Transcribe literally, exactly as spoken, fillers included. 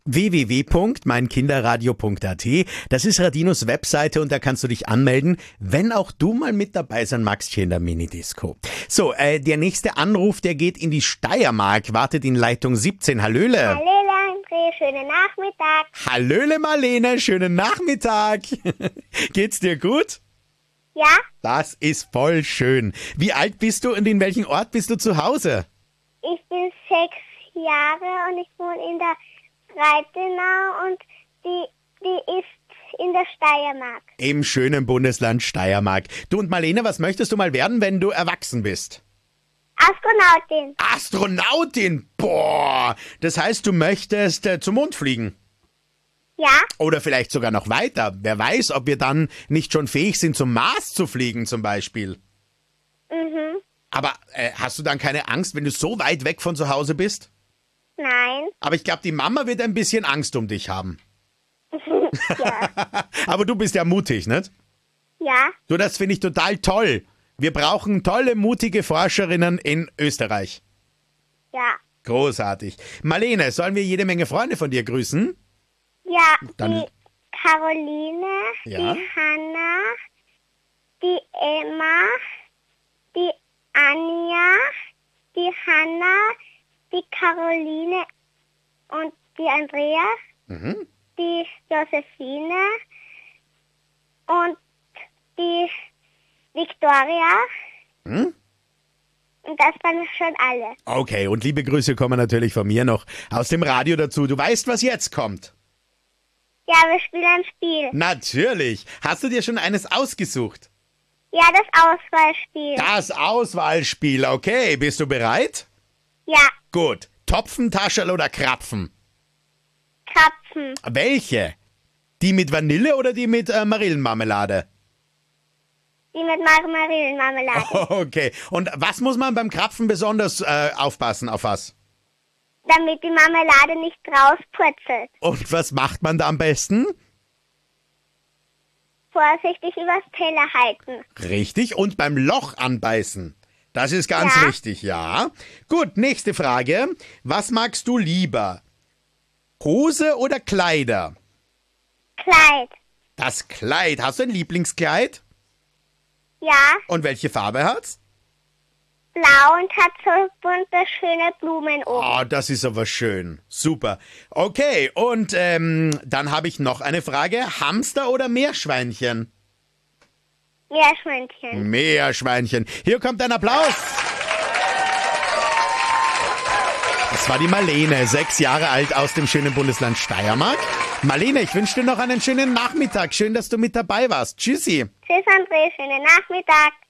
w w w punkt mein kinderradio punkt a t. Das ist Radinos Webseite und da kannst du dich anmelden, wenn auch du mal mit dabei sein magst hier in der Minidisco. So, äh, der nächste Anruf, der geht in die Steiermark, wartet in Leitung siebzehn. Hallöle. Hallöle André, schönen Nachmittag. Hallöle Marlene, schönen Nachmittag. Geht's dir gut? Ja, Das ist voll schön. Wie alt bist du und in welchem Ort bist du zu Hause? ich bin sechs Jahre und ich wohne in der Reitenau und die, die ist in der Steiermark. Im schönen Bundesland Steiermark. Du und Marlene, was möchtest du mal werden, wenn du erwachsen bist? Astronautin. Astronautin? Boah, das heißt, du möchtest äh, zum Mond fliegen? Ja, Oder vielleicht sogar noch weiter. Wer weiß, ob wir dann nicht schon fähig sind, zum Mars zu fliegen zum Beispiel. mhm. Aber äh, hast du dann keine Angst, wenn du so weit weg von zu Hause bist? Nein. Aber ich glaube, die Mama wird ein bisschen Angst um dich haben. ja. Aber du bist ja mutig, nicht? ja, Du, das finde ich total toll. Wir brauchen tolle, mutige Forscherinnen in Österreich. ja. Großartig. Marlene, sollen wir jede Menge Freunde von dir grüßen? Ja, Dann- die Caroline, Ja. die Hanna, die Emma, die Anja, die Hanna, die Caroline und die Andrea, Mhm. die Josephine und die Victoria. Hm? Und das waren schon alle. Okay, und liebe Grüße kommen natürlich von mir noch aus dem Radio dazu. Du weißt, was jetzt kommt. Ja, wir spielen ein Spiel. Natürlich. Hast du dir schon eines ausgesucht? Ja, das Auswahlspiel. Das Auswahlspiel. Okay, bist du bereit? Ja, Gut. Topfen, Tascherl oder Krapfen? Krapfen. Welche? Die mit Vanille oder die mit äh, Marillenmarmelade? Die mit Marmeladenmarmelade. Okay. Und was muss man beim Krapfen besonders äh, aufpassen, auf was? Damit die Marmelade nicht rauspurzelt. Und was macht man da am besten? Vorsichtig übers Teller halten. Richtig. Und beim Loch anbeißen. Das ist ganz Ja. wichtig, ja. Gut, nächste Frage. Was magst du lieber? Hose oder Kleider? Kleid. Das Kleid. Hast du ein Lieblingskleid? Ja, Und welche Farbe hat's? blau und hat so bunte, schöne Blumen oben. Oh, das ist aber schön. Super. Okay, und ähm, dann habe ich noch eine Frage. Hamster oder Meerschweinchen? Meerschweinchen. Meerschweinchen. Hier kommt ein Applaus. Das war die Marlene, sechs Jahre alt aus dem schönen Bundesland Steiermark. Marlene, ich wünsche dir noch einen schönen Nachmittag. Schön, dass du mit dabei warst. Tschüssi. Tschüss, André. Schönen Nachmittag.